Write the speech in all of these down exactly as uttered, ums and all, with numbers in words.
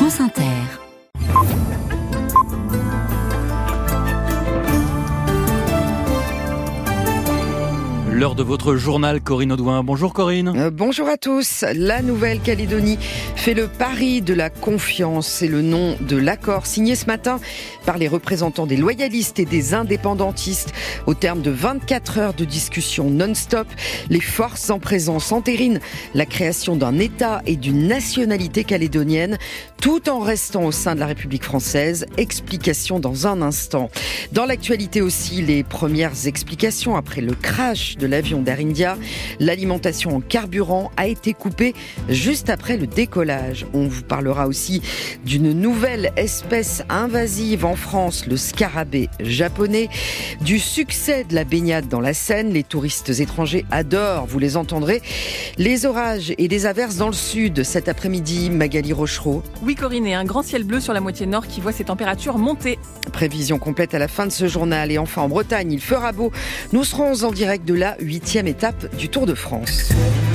France Inter. L'heure de votre journal, Corinne Audouin. Bonjour Corinne. Euh, bonjour à tous. La Nouvelle-Calédonie fait le pari de la confiance. C'est le nom de l'accord signé ce matin par les représentants des loyalistes et des indépendantistes. Au terme de vingt-quatre heures de discussion non-stop, les forces en présence entérinent la création d'un État et d'une nationalité calédonienne, tout en restant au sein de la République française. Explication dans un instant. Dans l'actualité aussi, les premières explications après le crash de l'avion d'Air India. L'alimentation en carburant a été coupée juste après le décollage. On vous parlera aussi d'une nouvelle espèce invasive en France, le scarabée japonais, du succès de la baignade dans la Seine. Les touristes étrangers adorent, vous les entendrez. Les orages et les averses dans le sud cet après-midi, Magali Rochereau. Oui Corinne, et un grand ciel bleu sur la moitié nord qui voit ses températures monter. Prévision complète à la fin de ce journal. Et enfin en Bretagne, il fera beau. Nous serons en direct de la huitième étape du Tour de France.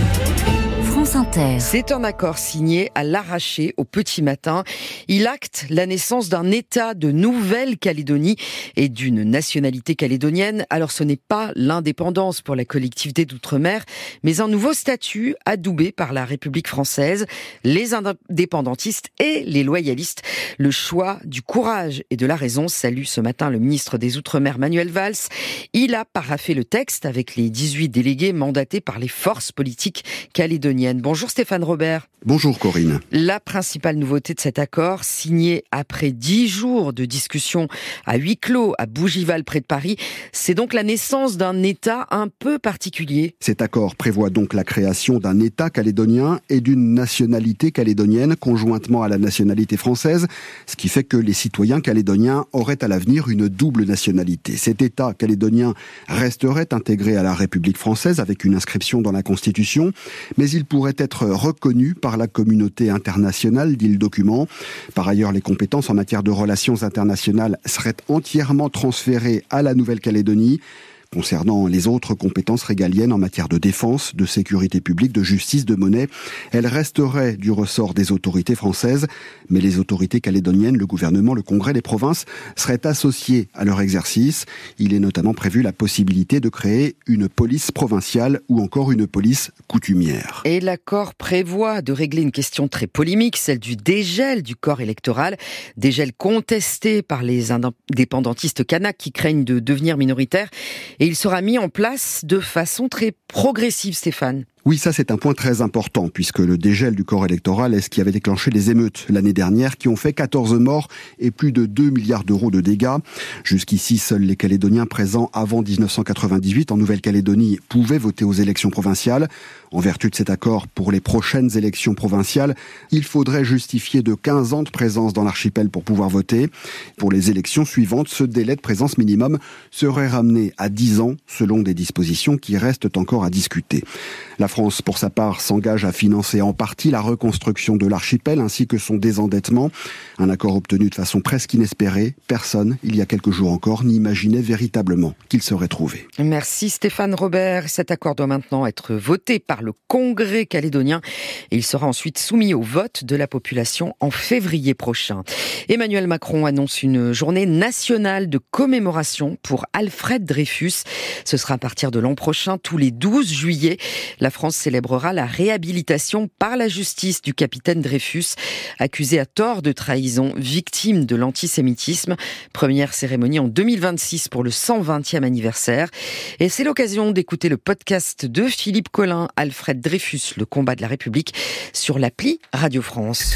France Inter. C'est un accord signé à l'arraché au petit matin. Il acte la naissance d'un État de Nouvelle-Calédonie et d'une nationalité calédonienne. Alors ce n'est pas l'indépendance pour la collectivité d'outre-mer, mais un nouveau statut adoubé par la République française, les indépendantistes et les loyalistes. Le choix du courage et de la raison salue ce matin le ministre des Outre-mer Manuel Valls. Il a paraphé le texte avec les dix-huit délégués mandatés par les forces politiques calédoniennes. Bonjour Stéphane Robert. Bonjour Corinne. La principale nouveauté de cet accord, signé après dix jours de discussion à huis clos à Bougival près de Paris, c'est donc la naissance d'un État un peu particulier. Cet accord prévoit donc la création d'un État calédonien et d'une nationalité calédonienne conjointement à la nationalité française, ce qui fait que les citoyens calédoniens auraient à l'avenir une double nationalité. Cet État calédonien resterait intégré à la République française avec une inscription dans la Constitution, mais il pourrait être reconnu par la communauté internationale, dit le document. Par ailleurs, les compétences en matière de relations internationales seraient entièrement transférées à la Nouvelle-Calédonie. Concernant les autres compétences régaliennes en matière de défense, de sécurité publique, de justice, de monnaie, elles resteraient du ressort des autorités françaises, mais les autorités calédoniennes, le gouvernement, le Congrès, les provinces seraient associés à leur exercice. Il est notamment prévu la possibilité de créer une police provinciale ou encore une police coutumière. Et l'accord prévoit de régler une question très polémique, celle du dégel du corps électoral, dégel contesté par les indépendantistes kanaks qui craignent de devenir minoritaires. Et il sera mis en place de façon très progressive, Stéphane. Oui, ça c'est un point très important, puisque le dégel du corps électoral est ce qui avait déclenché les émeutes l'année dernière, qui ont fait quatorze morts et plus de deux milliards d'euros de dégâts. Jusqu'ici, seuls les Calédoniens présents avant dix-neuf cent quatre-vingt-dix-huit en Nouvelle-Calédonie pouvaient voter aux élections provinciales. En vertu de cet accord, pour les prochaines élections provinciales, il faudrait justifier de quinze ans de présence dans l'archipel pour pouvoir voter. Pour les élections suivantes, ce délai de présence minimum serait ramené à dix ans, selon des dispositions qui restent encore à discuter. La France, pour sa part, s'engage à financer en partie la reconstruction de l'archipel ainsi que son désendettement. Un accord obtenu de façon presque inespérée. Personne, il y a quelques jours encore, n'imaginait véritablement qu'il serait trouvé. Merci Stéphane Robert. Cet accord doit maintenant être voté par le Congrès calédonien et il sera ensuite soumis au vote de la population en février prochain. Emmanuel Macron annonce une journée nationale de commémoration pour Alfred Dreyfus. Ce sera à partir de l'an prochain, tous les douze juillet. La France célébrera la réhabilitation par la justice du capitaine Dreyfus, accusé à tort de trahison, victime de l'antisémitisme. Première cérémonie en deux mille vingt-six pour le cent vingtième anniversaire. Et c'est l'occasion d'écouter le podcast de Philippe Collin, Alfred Dreyfus, le combat de la République, sur l'appli Radio France.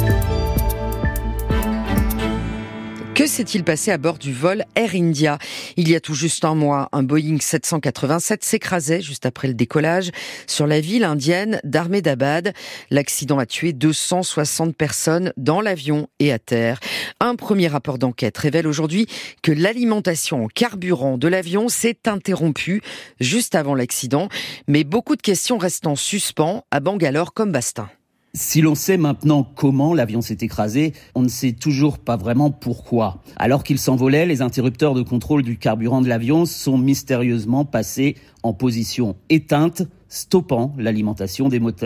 Que s'est-il passé à bord du vol Air India ? Il y a tout juste un mois, un Boeing sept cent quatre-vingt-sept s'écrasait juste après le décollage sur la ville indienne d'Ahmedabad. L'accident a tué deux cent soixante personnes dans l'avion et à terre. Un premier rapport d'enquête révèle aujourd'hui que l'alimentation en carburant de l'avion s'est interrompue juste avant l'accident. Mais beaucoup de questions restent en suspens à Bangalore comme Bastin. Si l'on sait maintenant comment l'avion s'est écrasé, on ne sait toujours pas vraiment pourquoi. Alors qu'il s'envolait, les interrupteurs de contrôle du carburant de l'avion sont mystérieusement passés en position éteinte, stoppant l'alimentation des moteurs.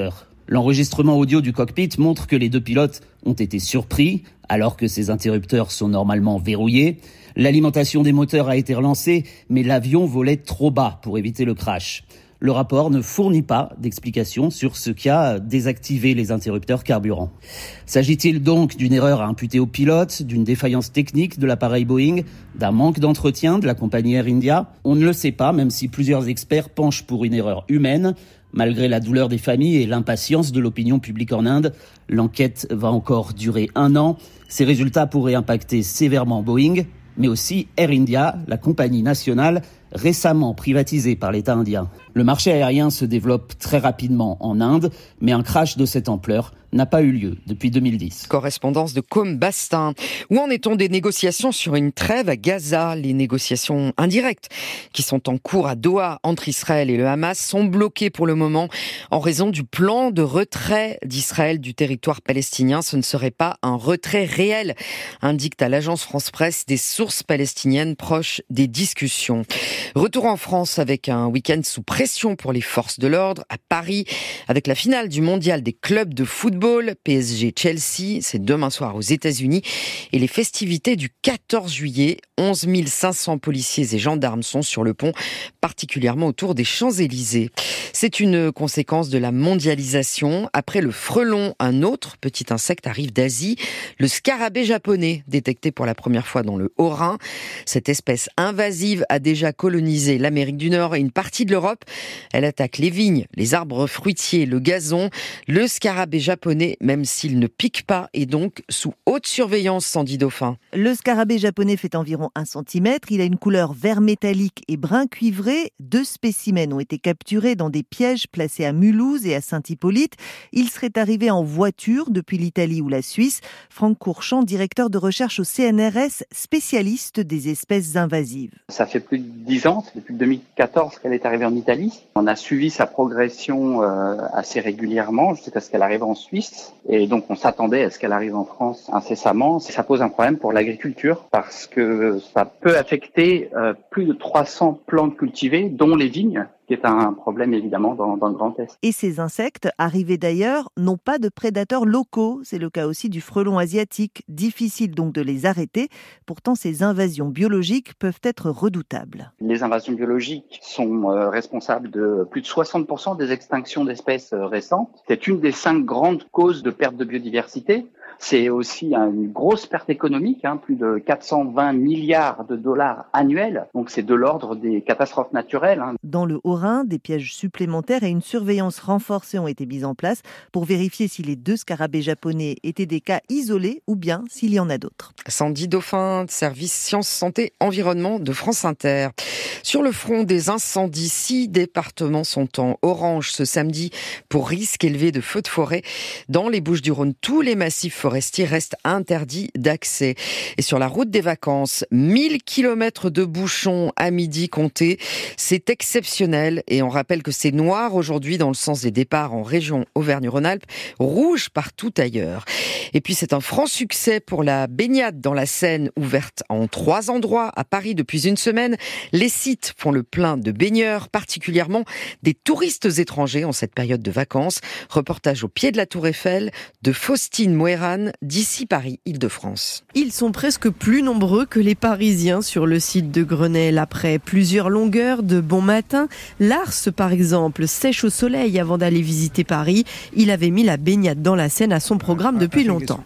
L'enregistrement audio du cockpit montre que les deux pilotes ont été surpris, alors que ces interrupteurs sont normalement verrouillés. L'alimentation des moteurs a été relancée, mais l'avion volait trop bas pour éviter le crash. Le rapport ne fournit pas d'explication sur ce qui a désactivé les interrupteurs carburant. S'agit-il donc d'une erreur à imputer au pilote, d'une défaillance technique de l'appareil Boeing, d'un manque d'entretien de la compagnie Air India ? On ne le sait pas, même si plusieurs experts penchent pour une erreur humaine. Malgré la douleur des familles et l'impatience de l'opinion publique en Inde, l'enquête va encore durer un an. Ces résultats pourraient impacter sévèrement Boeing, mais aussi Air India, la compagnie nationale récemment privatisée par l'État indien. Le marché aérien se développe très rapidement en Inde, mais un crash de cette ampleur n'a pas eu lieu depuis deux mille dix. Correspondance de Côme Bastin. Où en est-on des négociations sur une trêve à Gaza ? Les négociations indirectes qui sont en cours à Doha entre Israël et le Hamas sont bloquées pour le moment en raison du plan de retrait d'Israël du territoire palestinien. Ce ne serait pas un retrait réel, indiquent à l'agence France-Presse des sources palestiniennes proches des discussions. Retour en France avec un week-end sous pression pour les forces de l'ordre à Paris, avec la finale du mondial des clubs de football, P S G-Chelsea, c'est demain soir aux États-Unis, et les festivités du quatorze juillet. onze mille cinq cents policiers et gendarmes sont sur le pont, particulièrement autour des Champs-Élysées. C'est une conséquence de la mondialisation. Après le frelon, un autre petit insecte arrive d'Asie, le scarabée japonais, détecté pour la première fois dans le Haut-Rhin. Cette espèce invasive a déjà colonisé l'Amérique du Nord et une partie de l'Europe. Elle attaque les vignes, les arbres fruitiers, le gazon. Le scarabée japonais, même s'il ne pique pas, est donc sous haute surveillance, Sandy Dauphin. Le scarabée japonais fait environ un centimètre. Il a une couleur vert métallique et brun cuivré. Deux spécimens ont été capturés dans des pièges placés à Mulhouse et à Saint-Hippolyte. Ils seraient arrivés en voiture depuis l'Italie ou la Suisse. Franck Courchamp, directeur de recherche au C N R S, spécialiste des espèces invasives. Ça fait plus de dix ans, c'est depuis deux mille quatorze qu'elle est arrivée en Italie. On a suivi sa progression euh, assez régulièrement jusqu'à ce qu'elle arrive en Suisse. Et donc on s'attendait à ce qu'elle arrive en France incessamment. Ça pose un problème pour l'agriculture parce que ça peut affecter euh, plus de trois cents plantes cultivées, dont les vignes, qui est un problème évidemment dans, dans le Grand Est. Et ces insectes, arrivés d'ailleurs, n'ont pas de prédateurs locaux. C'est le cas aussi du frelon asiatique. Difficile donc de les arrêter. Pourtant, ces invasions biologiques peuvent être redoutables. Les invasions biologiques sont euh, responsables de plus de soixante pour cent des extinctions d'espèces euh, récentes. C'est une des cinq grandes causes de perte de biodiversité. C'est aussi une grosse perte économique, hein, plus de quatre cent vingt milliards de dollars annuels. Donc c'est de l'ordre des catastrophes naturelles. Hein. Dans le Haut-Rhin, des pièges supplémentaires et une surveillance renforcée ont été mises en place pour vérifier si les deux scarabées japonais étaient des cas isolés ou bien s'il y en a d'autres. Sandy Dauphin, service Sciences, Santé, Environnement de France Inter. Sur le front des incendies, six départements sont en orange ce samedi pour risque élevé de feux de forêt. Dans les Bouches-du-Rhône, tous les massifs forestiers restent interdits d'accès. Et sur la route des vacances, mille kilomètres de bouchons à midi comptés. C'est exceptionnel et on rappelle que c'est noir aujourd'hui dans le sens des départs en région Auvergne-Rhône-Alpes, rouge partout ailleurs. Et puis c'est un franc succès pour la baignade dans la Seine, ouverte en trois endroits à Paris depuis une semaine. Les sites font le plein de baigneurs, particulièrement des touristes étrangers en cette période de vacances. Reportage au pied de la Tour Eiffel de Faustine Moeran, d'ici Paris, Île-de-France. Ils sont presque plus nombreux que les Parisiens sur le site de Grenelle. Après plusieurs longueurs de bon matin, Lars, par exemple, sèche au soleil avant d'aller visiter Paris. Il avait mis la baignade dans la Seine à son programme depuis longtemps.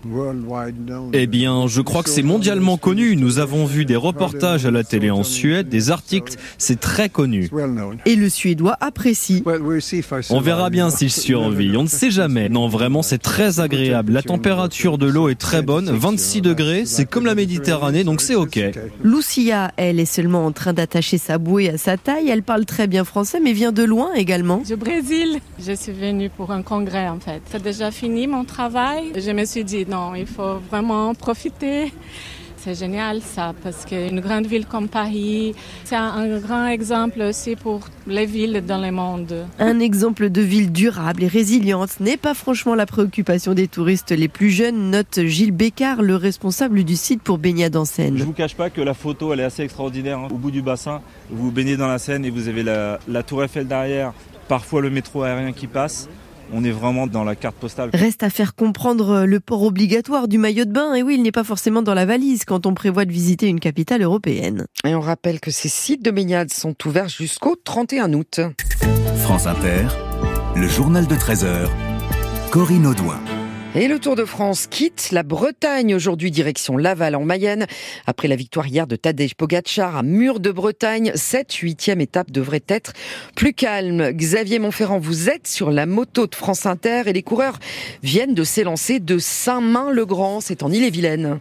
Eh bien, je crois que c'est mondialement connu. Nous avons vu des reportages à la télé en Suède, des articles, c'est très connu. Et le Suédois apprécie. On verra bien si je survis, on ne sait jamais. Non, vraiment, c'est très agréable. La température de l'eau est très bonne, vingt-six degrés, c'est comme la Méditerranée, donc c'est ok. Lucia, elle, est seulement en train d'attacher sa bouée à sa taille. Elle parle très bien français, mais vient de loin également. Du Brésil. Je suis venue pour un congrès, en fait. C'est déjà fini mon travail. Je me suis dit, non, il faut vraiment profiter. C'est génial ça, parce qu'une grande ville comme Paris, c'est un grand exemple aussi pour les villes dans le monde. Un exemple de ville durable et résiliente n'est pas franchement la préoccupation des touristes les plus jeunes, note Gilles Bécard, le responsable du site pour baignade en Seine. Je ne vous cache pas que la photo elle est assez extraordinaire. Au bout du bassin, vous baignez dans la Seine et vous avez la, la tour Eiffel derrière, parfois le métro aérien qui passe. On est vraiment dans la carte postale. Reste à faire comprendre le port obligatoire du maillot de bain. Et oui, il n'est pas forcément dans la valise quand on prévoit de visiter une capitale européenne. Et on rappelle que ces sites de baignade sont ouverts jusqu'au trente et un août. France Inter, le journal de treize heures, Corinne Audouin. Et le Tour de France quitte la Bretagne aujourd'hui, direction Laval en Mayenne. Après la victoire hier de Tadej Pogačar à Mur de Bretagne, cette huitième étape devrait être plus calme. Xavier Montferrand, vous êtes sur la moto de France Inter et les coureurs viennent de s'élancer de Saint-Main-le-Grand, c'est en Ille-et-Vilaine.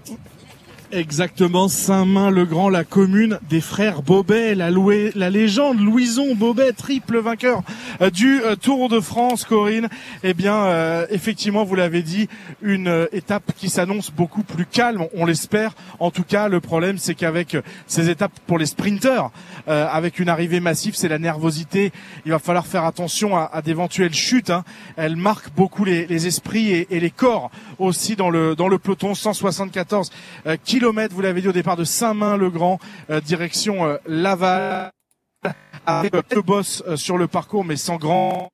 Exactement, Saint-Main-le-Grand, la commune des frères Bobet, la, loué, la légende Louison Bobet, triple vainqueur du Tour de France, Corinne. Eh bien, euh, effectivement, vous l'avez dit, une euh, étape qui s'annonce beaucoup plus calme, on l'espère. En tout cas, le problème, c'est qu'avec ces étapes pour les sprinteurs, euh, avec une arrivée massive, c'est la nervosité. Il va falloir faire attention à, à d'éventuelles chutes. Hein. Elles marquent beaucoup les, les esprits et, et les corps aussi dans le dans le peloton. cent soixante-quatorze euh, kilomètres. Vous l'avez dit au départ de Saint-Main-le-Grand, euh, direction euh, Laval, avec deux bosses euh, sur le parcours, mais sans grand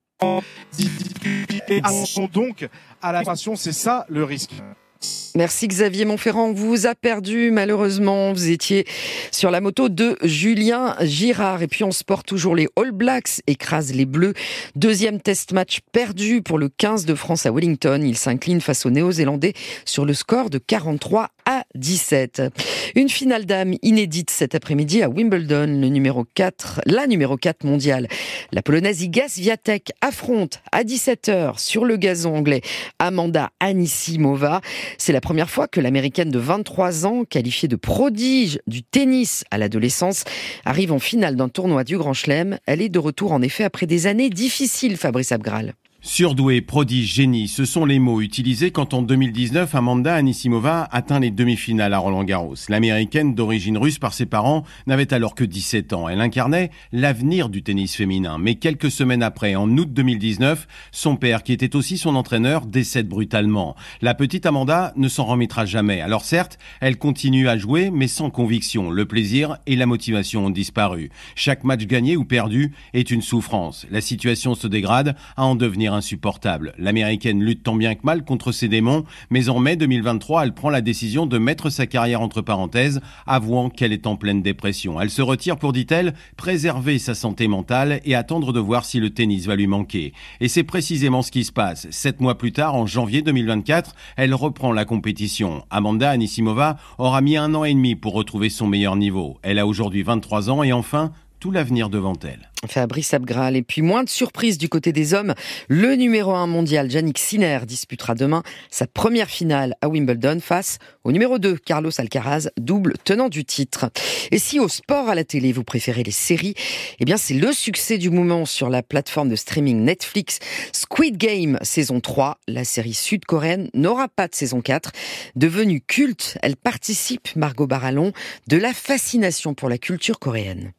difficulté. Attention donc à la passion, c'est ça le risque. Merci Xavier Montferrand, on vous a perdu malheureusement, vous étiez sur la moto de Julien Girard. Et puis en sport, toujours les All Blacks écrasent les Bleus. Deuxième test match perdu pour le quinze de France à Wellington. Ils s'inclinent face aux Néo-Zélandais sur le score de quarante-trois à dix-sept. Une finale dames inédite cet après-midi à Wimbledon. Le numéro quatre, la numéro quatre mondiale, la Polonaise Iga Swiatek, affronte à dix-sept heures sur le gazon anglais Amanda Anisimova. C'est la première fois que l'américaine de vingt-trois ans, qualifiée de prodige du tennis à l'adolescence, arrive en finale d'un tournoi du Grand Chelem. Elle est de retour en effet après des années difficiles, Fabrice Abgral. Surdoué, prodige, génie, ce sont les mots utilisés quand en deux mille dix-neuf, Amanda Anisimova atteint les demi-finales à Roland-Garros. L'américaine d'origine russe par ses parents n'avait alors que dix-sept ans. Elle incarnait l'avenir du tennis féminin. Mais quelques semaines après, en août deux mille dix-neuf, son père, qui était aussi son entraîneur, décède brutalement. La petite Amanda ne s'en remettra jamais. Alors certes, elle continue à jouer, mais sans conviction. Le plaisir et la motivation ont disparu. Chaque match gagné ou perdu est une souffrance. La situation se dégrade à en devenir insupportable. L'américaine lutte tant bien que mal contre ses démons, mais en mai deux mille vingt-trois, elle prend la décision de mettre sa carrière entre parenthèses, avouant qu'elle est en pleine dépression. Elle se retire pour, dit-elle, préserver sa santé mentale et attendre de voir si le tennis va lui manquer. Et c'est précisément ce qui se passe. Sept mois plus tard, en janvier deux mille vingt-quatre, elle reprend la compétition. Amanda Anisimova aura mis un an et demi pour retrouver son meilleur niveau. Elle a aujourd'hui vingt-trois ans et enfin, tout l'avenir devant elle. Fabrice Abgral. Et puis moins de surprise du côté des hommes. Le numéro un mondial, Jannik Sinner, disputera demain sa première finale à Wimbledon face au numéro deux, Carlos Alcaraz, double tenant du titre. Et si au sport à la télé, vous préférez les séries, eh bien c'est le succès du moment sur la plateforme de streaming Netflix. Squid Game, saison trois. La série sud-coréenne n'aura pas de saison quatre. Devenue culte, elle participe, Margot Barallon, de la fascination pour la culture coréenne.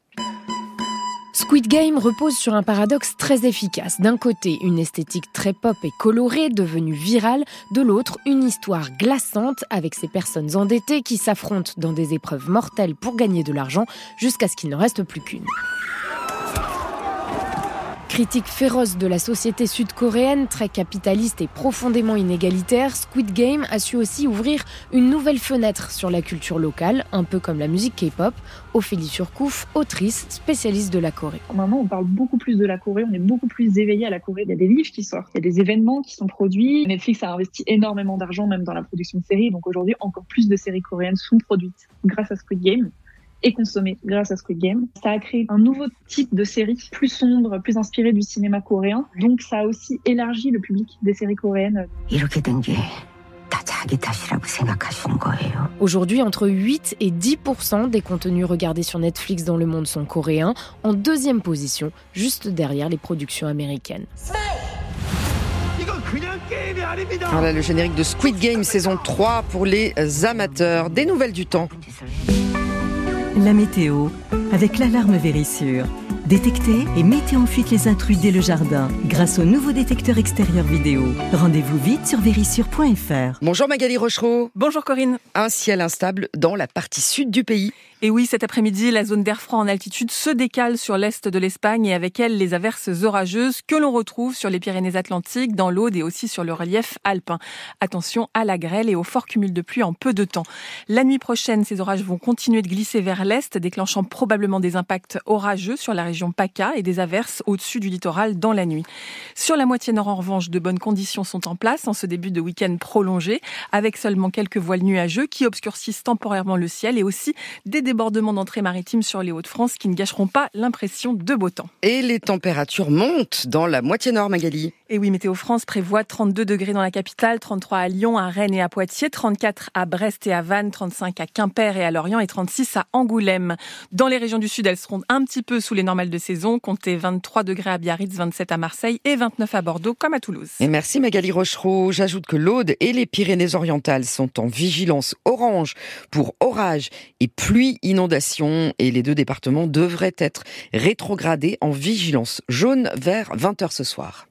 Squid Game repose sur un paradoxe très efficace. D'un côté, une esthétique très pop et colorée, devenue virale. De l'autre, une histoire glaçante avec ces personnes endettées qui s'affrontent dans des épreuves mortelles pour gagner de l'argent jusqu'à ce qu'il n'en reste plus qu'une. Critique féroce de la société sud-coréenne, très capitaliste et profondément inégalitaire, Squid Game a su aussi ouvrir une nouvelle fenêtre sur la culture locale, un peu comme la musique K-pop. Ophélie Surcouf, autrice, spécialiste de la Corée. Maintenant, on parle beaucoup plus de la Corée, on est beaucoup plus éveillé à la Corée. Il y a des livres qui sortent, il y a des événements qui sont produits. Netflix a investi énormément d'argent même dans la production de séries, donc aujourd'hui, encore plus de séries coréennes sont produites grâce à Squid Game. Et consommé grâce à Squid Game. Ça a créé un nouveau type de série, plus sombre, plus inspiré du cinéma coréen. Donc ça a aussi élargi le public des séries coréennes. Aujourd'hui, entre huit et dix pour cent des contenus regardés sur Netflix dans le monde sont coréens, en deuxième position, juste derrière les productions américaines. Voilà le générique de Squid Game saison trois pour les amateurs. Des nouvelles du temps. La météo, avec l'alarme Vérissure. Détectez et mettez en fuite les intrus dès le jardin grâce au nouveau détecteur extérieur vidéo. Rendez-vous vite sur vérissure point f r. Bonjour Magali Rochereau. Bonjour Corinne. Un ciel instable dans la partie sud du pays. Et oui, cet après-midi, la zone d'air froid en altitude se décale sur l'est de l'Espagne et avec elle les averses orageuses que l'on retrouve sur les Pyrénées-Atlantiques, dans l'Aude et aussi sur le relief alpin. Attention à la grêle et au fort cumul de pluie en peu de temps. La nuit prochaine, ces orages vont continuer de glisser vers l'est, déclenchant probablement des impacts orageux sur la région PACA et des averses au-dessus du littoral dans la nuit. Sur la moitié nord, en revanche, de bonnes conditions sont en place en ce début de week-end prolongé, avec seulement quelques voiles nuageux qui obscurcissent temporairement le ciel et aussi des débordements d'entrée maritime sur les Hauts-de-France qui ne gâcheront pas l'impression de beau temps. Et les températures montent dans la moitié nord, Magali. Et oui, Météo France prévoit trente-deux degrés dans la capitale, trente-trois à Lyon, à Rennes et à Poitiers, trente-quatre à Brest et à Vannes, trente-cinq à Quimper et à Lorient et trente-six à Angoulême. Dans les régions du sud, elles seront un petit peu sous les normales de saison. Comptez vingt-trois degrés à Biarritz, vingt-sept à Marseille et vingt-neuf à Bordeaux, comme à Toulouse. Et merci Magali Rochereau. J'ajoute que l'Aude et les Pyrénées-Orientales sont en vigilance orange pour orage et pluie inondation. Et les deux départements devraient être rétrogradés en vigilance jaune vers vingt heures ce soir.